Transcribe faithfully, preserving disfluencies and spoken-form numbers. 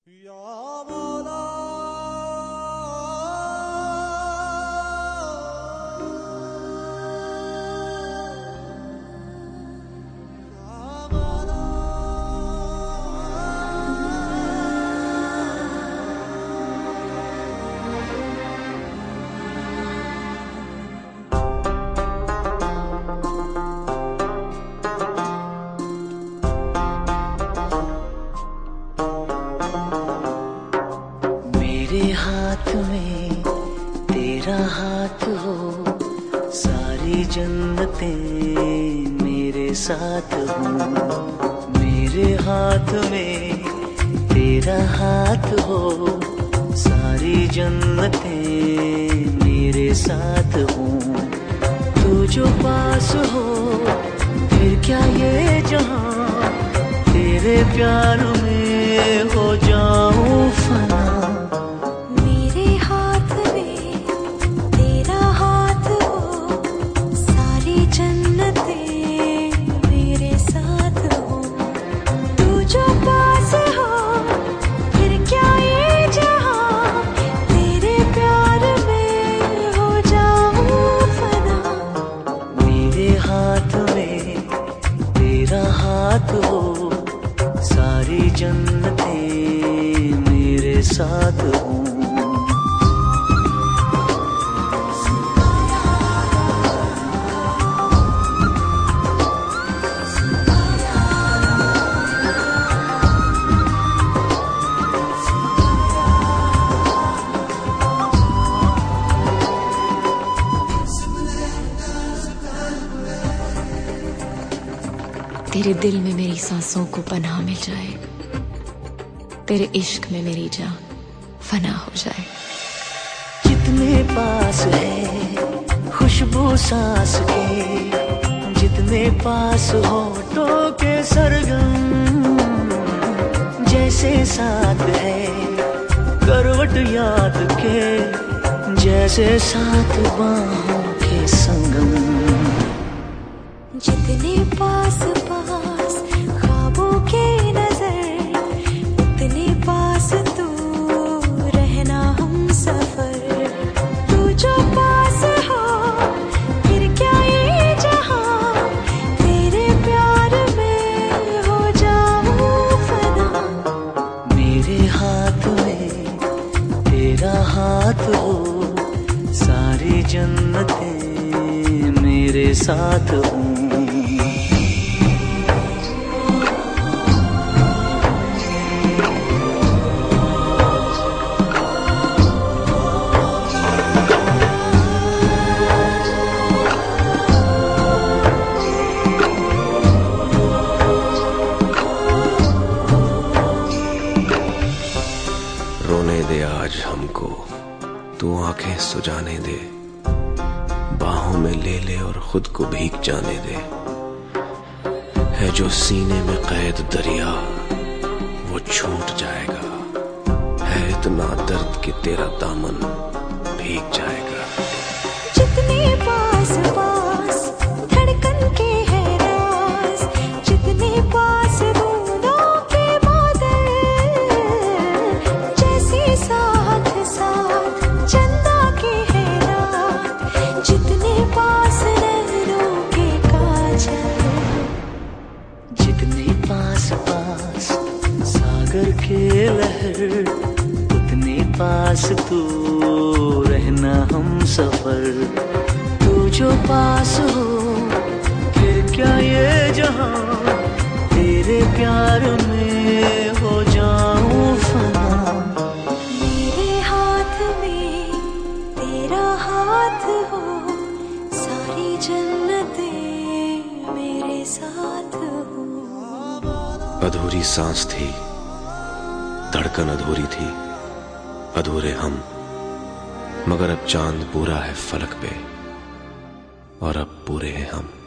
मेरे हाथ में तेरा हाथ हो, सारी जन्नतें मेरे साथ हो। मेरे हाथ में तेरा हाथ हो, सारी जन्नतें मेरे साथ हो। तू जो पास हो फिर क्या ये जहां, तेरे प्यार में हो जाऊं फना। हाथ हो, सारी जन्नतें मेरे साथ हो। तेरे दिल में मेरी सांसों को पनाह मिल जाए, तेरे इश्क में मेरी जान फना हो जाए। जितने पास है खुशबू सांस के, जितने पास होठों के सरगम, जैसे साथ है करवट याद के, जैसे साथ बाहों के संगम। जितने पास पास ख्वाबों के नजर, उतने पास तू रहना हम सफर। तू जो पास हो फिर क्या ये जहां, तेरे प्यार में हो जाऊं फना। मेरे हाथ में तेरा हाथ हो, सारी जन्नतें मेरे साथ हो। रोने दे आज हमको, तू आंखें सुजाने दे, बाहों में ले ले और खुद को भीग जाने दे। है जो सीने में कैद दरिया वो छूट जाएगा, है इतना दर्द कि तेरा दामन भीग जाएगा। जितने पास पास धड़कन के है राज, जितने पास बूंदों के बादल, जैसे साथ साथ चंदा के है रात, जितने पास नैनों के काजल। जितने पास पास सागर के लहर, उतने पास तू रहना हम सफर। तू जो पास हो फिर क्या ये जहां, तेरे प्यार में हो जाऊं फना। मेरे हाथ में तेरा हाथ हो, सारी जन्नतें मेरे साथ हो। अधूरी सांस थी, धड़कन अधूरी थी, अधूरे हम, मगर अब चांद पूरा है फलक पे और अब पूरे हैं हम।